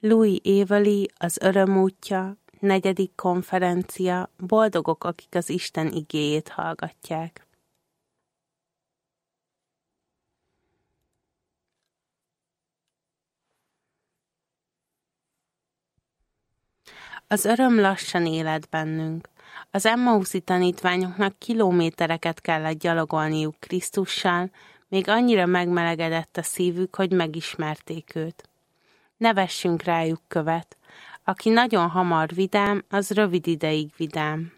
Louis Evely, az Öröm útja, 4. konferencia, boldogok, akik az Isten igéjét hallgatják. Az öröm lassan élet bennünk. Az Emmauszi tanítványoknak kilométereket kellett gyalogolniuk Krisztussal, még annyira megmelegedett a szívük, hogy megismerték őt. Ne vessünk rájuk követ. Aki nagyon hamar vidám, az rövid ideig vidám.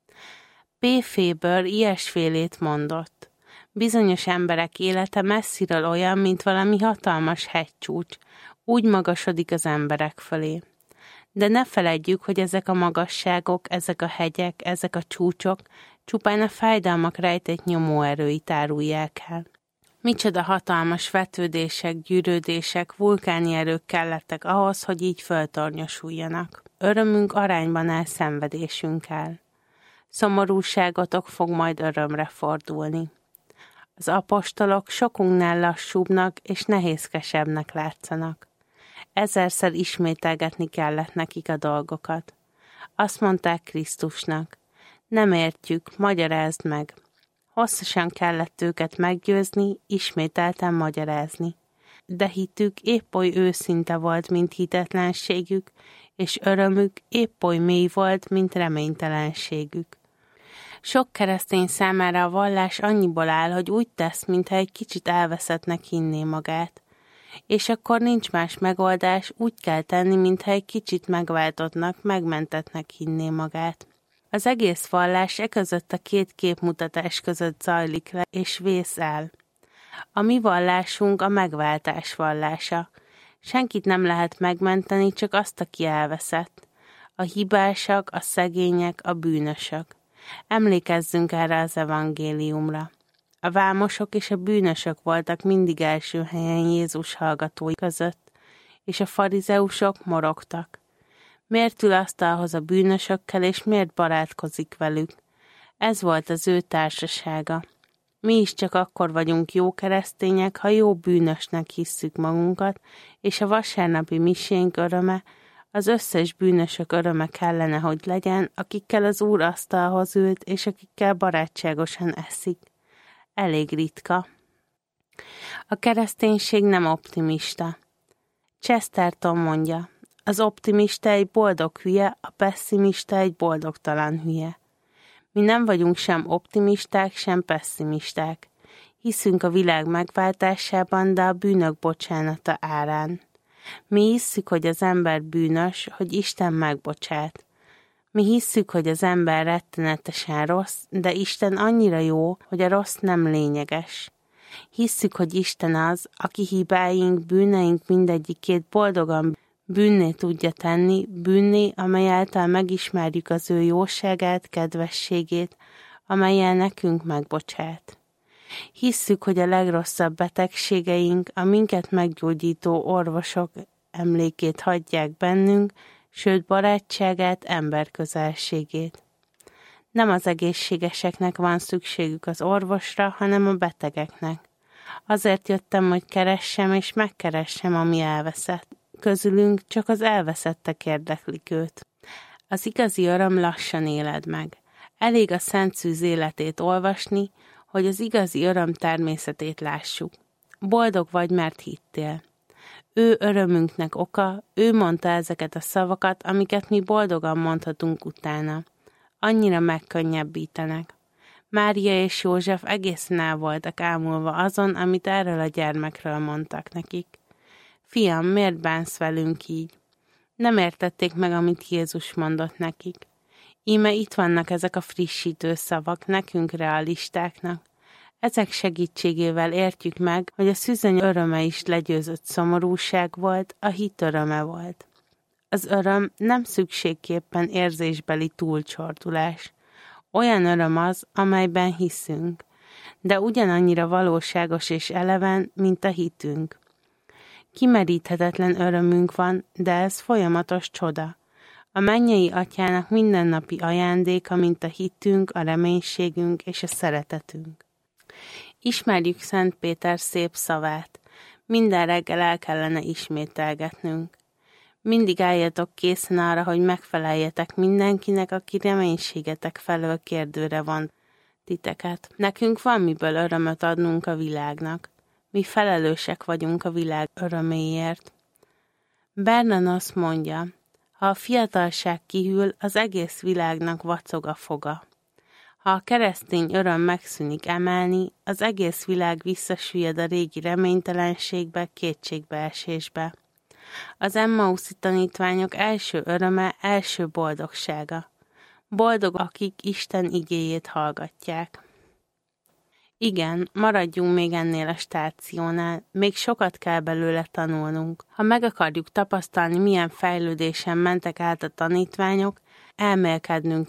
P. Faber ilyesfélét mondott. Bizonyos emberek élete messziről olyan, mint valami hatalmas hegycsúcs, úgy magasodik az emberek fölé. De ne feledjük, hogy ezek a magasságok, ezek a hegyek, ezek a csúcsok csupán a fájdalmak rejtett nyomóerőit árulják el. Micsoda hatalmas vetődések, gyűrődések, vulkáni erők kellettek ahhoz, hogy így föltornyosuljanak. Örömünk arányban áll szenvedésünkkel. Szomorúságotok fog majd örömre fordulni. Az apostolok sokunknál lassúbbnak és nehézkesebbnek látszanak. Ezerszer ismételgetni kellett nekik a dolgokat. Azt mondták Krisztusnak, nem értjük, magyarázd meg. Hosszasan kellett őket meggyőzni, ismételten magyarázni. De hitük épp oly őszinte volt, mint hitetlenségük, és örömük épp oly mély volt, mint reménytelenségük. Sok keresztény számára a vallás annyiból áll, hogy úgy tesz, mintha egy kicsit elveszettnek hinné magát. És akkor nincs más megoldás, úgy kell tenni, mintha egy kicsit megváltottnak, megmentettnek hinné magát. Az egész vallás között a két képmutatás között zajlik le, és vész el. A mi vallásunk a megváltás vallása. Senkit nem lehet megmenteni, csak azt, aki elveszett. A hibásak, a szegények, a bűnösök. Emlékezzünk erre az evangéliumra. A vámosok és a bűnösök voltak mindig első helyen Jézus hallgatói között, és a farizeusok morogtak. Miért ül asztalhoz a bűnösökkel, és miért barátkozik velük? Ez volt az ő társasága. Mi is csak akkor vagyunk jó keresztények, ha jó bűnösnek hisszük magunkat, és a vasárnapi misénk öröme, az összes bűnösök öröme kellene, hogy legyen, akikkel az Úr asztalhoz ült, és akikkel barátságosan eszik. Elég ritka. A kereszténység nem optimista. Chesterton mondja, az optimista egy boldog hülye, a pesszimista egy boldogtalan hülye. Mi nem vagyunk sem optimisták, sem pessimisták. Hiszünk a világ megváltásában, de a bűnök bocsánata árán. Mi hisszük, hogy az ember bűnös, hogy Isten megbocsát. Mi hisszük, hogy az ember rettenetesen rossz, de Isten annyira jó, hogy a rossz nem lényeges. Hisszük, hogy Isten az, aki hibáink, bűneink mindegyikét boldogan bűnné tudja tenni, bűnné, amely által megismerjük az ő jóságát, kedvességét, amellyel nekünk megbocsát. Hisszük, hogy a legrosszabb betegségeink, a minket meggyógyító orvosok emlékét hagyják bennünk, sőt barátságát, emberközelségét. Nem az egészségeseknek van szükségük az orvosra, hanem a betegeknek. Azért jöttem, hogy keressem és megkeressem, ami elveszett. Közülünk csak az elveszettek érdeklik őt. Az igazi öröm lassan éled meg. Elég a Szent Szűz életét olvasni, hogy az igazi öröm természetét lássuk. Boldog vagy, mert hittél. Ő örömünknek oka, ő mondta ezeket a szavakat, amiket mi boldogan mondhatunk utána. Annyira megkönnyebbítenek. Mária és József egészen el voltak ámulva azon, amit erről a gyermekről mondtak nekik. Fiam, miért bánsz velünk így? Nem értették meg, amit Jézus mondott nekik. Íme itt vannak ezek a frissítő szavak nekünk realistáknak. Ezek segítségével értjük meg, hogy a szűzöny öröme is legyőzött szomorúság volt, a hit öröme volt. Az öröm nem szükségképpen érzésbeli túlcsordulás. Olyan öröm az, amelyben hiszünk, de ugyanannyira valóságos és eleven, mint a hitünk. Kimeríthetetlen örömünk van, de ez folyamatos csoda. A mennyei Atyának mindennapi ajándéka, mint a hitünk, a reménységünk és a szeretetünk. Ismerjük Szent Péter szép szavát, minden reggel el kellene ismételgetnünk. Mindig álljatok készen arra, hogy megfeleljetek mindenkinek, aki reménységetek felől kérdőre von titeket. Nekünk van miből örömöt adnunk a világnak. Mi felelősek vagyunk a világ öröméért. Vernon azt mondja, ha a fiatalság kihűl, az egész világnak vacog a foga. Ha a keresztény öröm megszűnik emelni, az egész világ visszasüllyed a régi reménytelenségbe, kétségbeesésbe. Az Emmauszi tanítványok első öröme, első boldogsága. Boldog, akik Isten igéjét hallgatják. Igen, maradjunk még ennél a stációnál, még sokat kell belőle tanulnunk. Ha meg akarjuk tapasztalni, milyen fejlődésen mentek át a tanítványok, elmélkednünk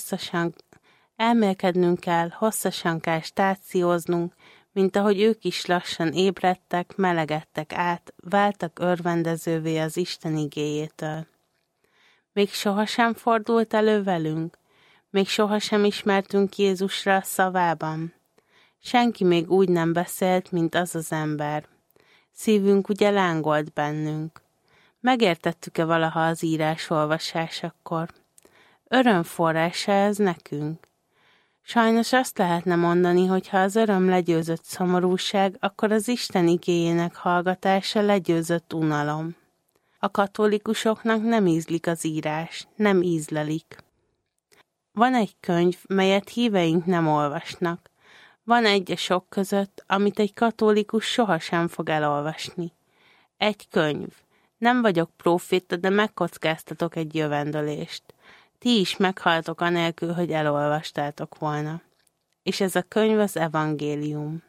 kell, hosszasan kell stációznunk, mint ahogy ők is lassan ébredtek, melegedtek át, váltak örvendezővé az Isten igéjétől. Még sohasem fordult elő velünk? Még sohasem ismertünk Jézusra a szavában? Senki még úgy nem beszélt, mint az az ember. Szívünk ugye lángolt bennünk. Megértettük-e valaha az írás olvasásakor? Örömforrása ez nekünk? Sajnos azt lehetne mondani, hogy ha az öröm legyőzött szomorúság, akkor az Isten igéjének hallgatása legyőzött unalom. A katolikusoknak nem ízlik az írás, nem ízlelik. Van egy könyv, melyet híveink nem olvasnak. Van egy a sok között, amit egy katolikus sohasem fog elolvasni. Egy könyv. Nem vagyok próféta, de megkockáztatok egy jövendőlést. Ti is meghaltok anélkül, hogy elolvastátok volna. És ez a könyv az evangélium.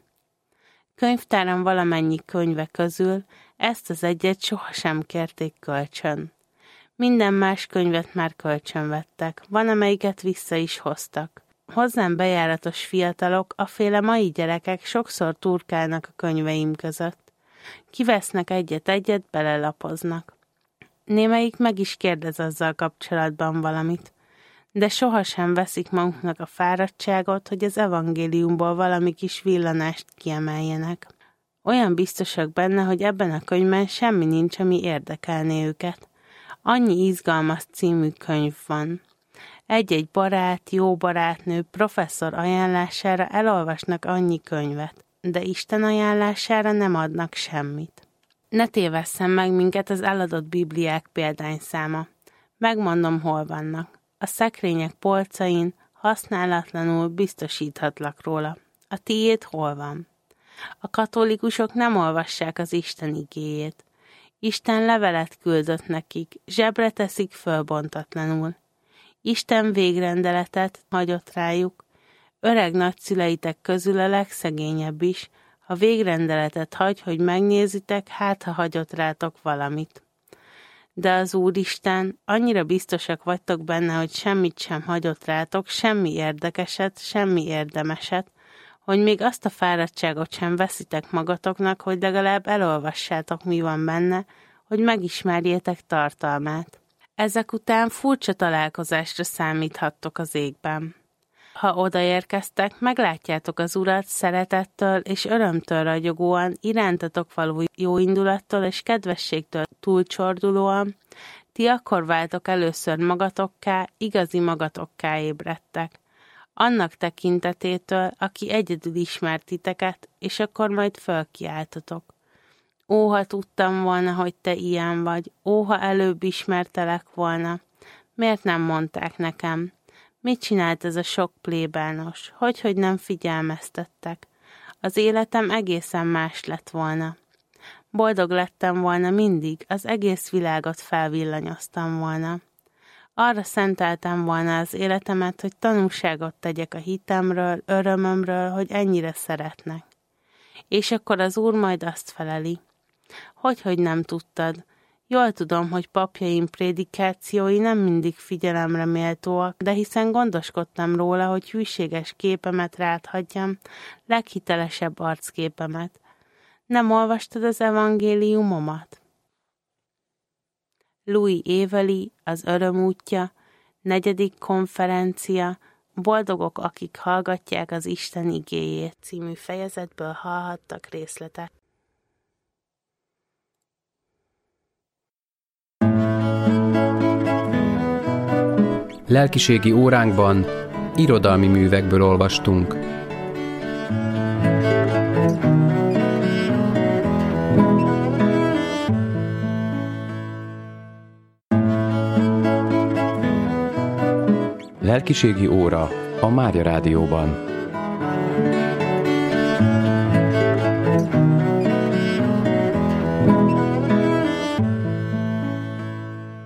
Könyvtáram valamennyi könyve közül ezt az egyet sohasem kérték kölcsön. Minden más könyvet már kölcsönvettek, van amelyiket vissza is hoztak. Hozzám bejáratos fiatalok, aféle mai gyerekek sokszor turkálnak a könyveim között. Kivesznek egyet-egyet, belelapoznak. Némelyik meg is kérdez azzal kapcsolatban valamit, de sohasem veszik maguknak a fáradtságot, hogy az evangéliumból valami kis villanást kiemeljenek. Olyan biztosak benne, hogy ebben a könyvben semmi nincs, ami érdekelné őket. Annyi izgalmas című könyv van. Egy-egy barát, jó barátnő, professzor ajánlására elolvasnak annyi könyvet, de Isten ajánlására nem adnak semmit. Ne tévesszen meg minket az eladott bibliák példányszáma. Megmondom, hol vannak. A szekrények polcain, használatlanul biztosíthatlak róla. A tiéd hol van? A katolikusok nem olvassák az Isten igéjét. Isten levelet küldött nekik, zsebre teszik fölbontatlanul. Isten végrendeletet hagyott rájuk. Öreg nagyszüleitek közül a legszegényebb is, ha végrendeletet hagy, hogy megnézitek, hát ha hagyott rátok valamit. De az Úristen, annyira biztosak vagytok benne, hogy semmit sem hagyott rátok, semmi érdekeset, semmi érdemeset, hogy még azt a fáradtságot sem veszitek magatoknak, hogy legalább elolvassátok, mi van benne, hogy megismerjétek tartalmát. Ezek után furcsa találkozásra számíthattok az égben. Ha odaérkeztek, meglátjátok az Urat szeretettől és örömtől ragyogóan, irántatok való jóindulattól és kedvességtől túlcsordulóan, ti akkor váltok először magatokká, igazi magatokká ébredtek. Annak tekintetétől, aki egyedül ismert titeket, és akkor majd fölkiáltatok. Ó, ha tudtam volna, hogy te ilyen vagy, ó, ha előbb ismertelek volna. Miért nem mondták nekem? Mit csinált ez a sok plébános? Hogy nem figyelmeztettek? Az életem egészen más lett volna. Boldog lettem volna mindig, az egész világot felvillanyoztam volna. Arra szenteltem volna az életemet, hogy tanúságot tegyek a hitemről, örömömről, hogy ennyire szeretnek. És akkor az Úr majd azt feleli. Hogy nem tudtad? Jól tudom, hogy papjaim prédikációi nem mindig figyelemre méltóak, de hiszen gondoskodtam róla, hogy hűséges képemet rád hagyjam, leghitelesebb arcképemet. Nem olvastad az evangéliumomat? Louis Éveli, az Öröm útja, 4. konferencia, Boldogok, akik hallgatják az Isten igéjét című fejezetből hallhattak részletek. Lelkiségi óránkban irodalmi művekből olvastunk. Lelkiségi óra a Mária Rádióban.